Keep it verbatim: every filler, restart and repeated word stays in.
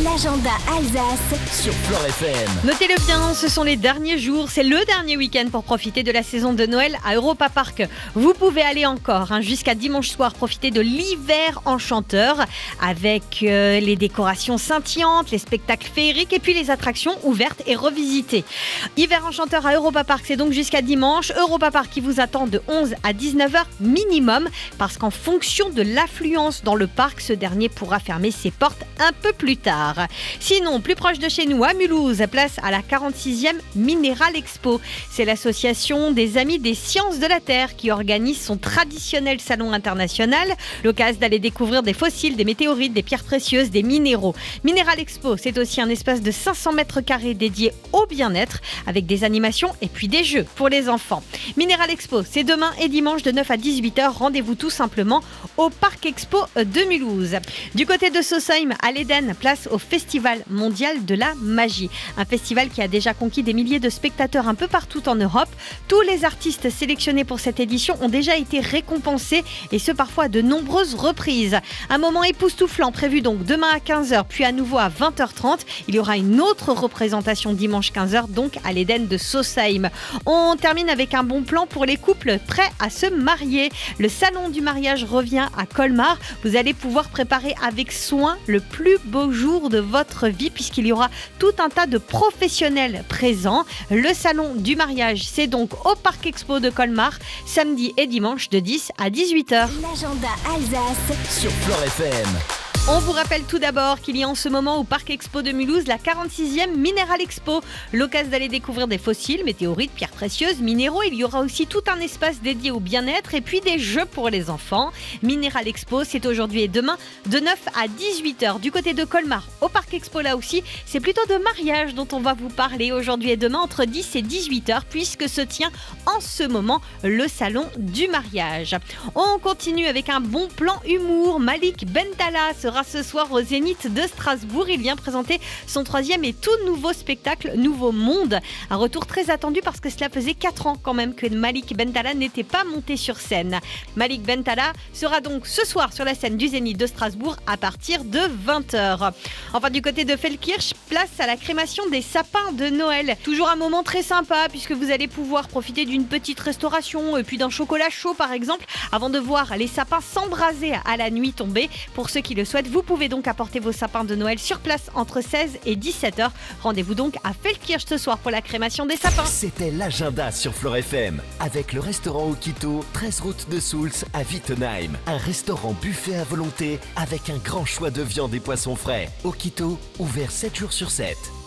l'agenda Alsace sur Flore F M. Notez-le bien, ce sont les derniers jours, c'est le dernier week-end pour profiter de la saison de Noël à Europa Park. Vous pouvez aller encore hein, jusqu'à dimanche soir profiter de l'hiver enchanteur avec euh, les décorations scintillantes, les spectacles féeriques et puis les attractions ouvertes et revisitées. Hiver enchanteur à Europa Park, c'est donc jusqu'à dimanche. Europa Park qui vous attend de onze à dix-neuf heures minimum parce qu'en fonction de l'affluence dans le parc, ce dernier pourra fermer ses portes un peu plus tard. Sinon, plus proche de chez nous, à Mulhouse, place à la quarante-sixième Mineral Expo. C'est l'association des Amis des Sciences de la Terre qui organise son traditionnel salon international. L'occasion d'aller découvrir des fossiles, des météorites, des pierres précieuses, des minéraux. Mineral Expo, c'est aussi un espace de cinq cents mètres carrés dédié au bien-être avec des animations et puis des jeux pour les enfants. Mineral Expo, c'est demain et dimanche de neuf à dix-huit heures. Rendez-vous tout simplement au Parc Expo de Mulhouse. Du côté de Sausheim, à l'Éden, place au Festival mondial de la magie. Un festival qui a déjà conquis des milliers de spectateurs un peu partout en Europe. Tous les artistes sélectionnés pour cette édition ont déjà été récompensés et ce parfois à de nombreuses reprises. Un moment époustouflant prévu donc demain à quinze heures puis à nouveau à vingt heures trente. Il y aura une autre représentation dimanche quinze heures donc à l'Éden de Sausheim. On termine avec un bon plan pour les couples prêts à se marier. Le salon du mariage revient à Colmar. Vous allez pouvoir préparer avec soin le plus beau jour de votre vie puisqu'il y aura tout un tas de professionnels présents. Le salon du mariage, c'est donc au Parc Expo de Colmar, samedi et dimanche de dix à dix-huit heures. L'agenda Alsace sur Flore F M. On vous rappelle tout d'abord qu'il y a en ce moment au Parc Expo de Mulhouse la quarante-sixième Mineral Expo. L'occasion d'aller découvrir des fossiles, météorites, pierres précieuses, minéraux. Il y aura aussi tout un espace dédié au bien-être et puis des jeux pour les enfants. Mineral Expo, c'est aujourd'hui et demain de neuf à dix-huit heures. Du côté de Colmar, au Parc Expo là aussi, c'est plutôt de mariage dont on va vous parler aujourd'hui et demain entre dix et dix-huit heures puisque se tient en ce moment le salon du mariage. On continue avec un bon plan humour. Malik Bentala sera ce soir au Zénith de Strasbourg. Il vient présenter son troisième et tout nouveau spectacle Nouveau Monde. Un retour très attendu parce que cela faisait quatre ans quand même que Malik Bentala n'était pas monté sur scène. Malik Bentala sera donc ce soir sur la scène du Zénith de Strasbourg à partir de vingt heures. Enfin, du côté de Feldkirch, place à la crémation des sapins de Noël. Toujours un moment très sympa puisque vous allez pouvoir profiter d'une petite restauration et puis d'un chocolat chaud par exemple avant de voir les sapins s'embraser à la nuit tombée. Pour ceux qui le souhaitent, vous pouvez donc apporter vos sapins de Noël sur place entre seize et dix-sept heures. Rendez-vous donc à Feldkirch ce soir pour la crémation des sapins. C'était l'agenda sur Flore F M avec le restaurant Okito, treize route de Soultz à Wittenheim. Un restaurant buffet à volonté avec un grand choix de viande et poissons frais. Okito, ouvert sept jours sur sept.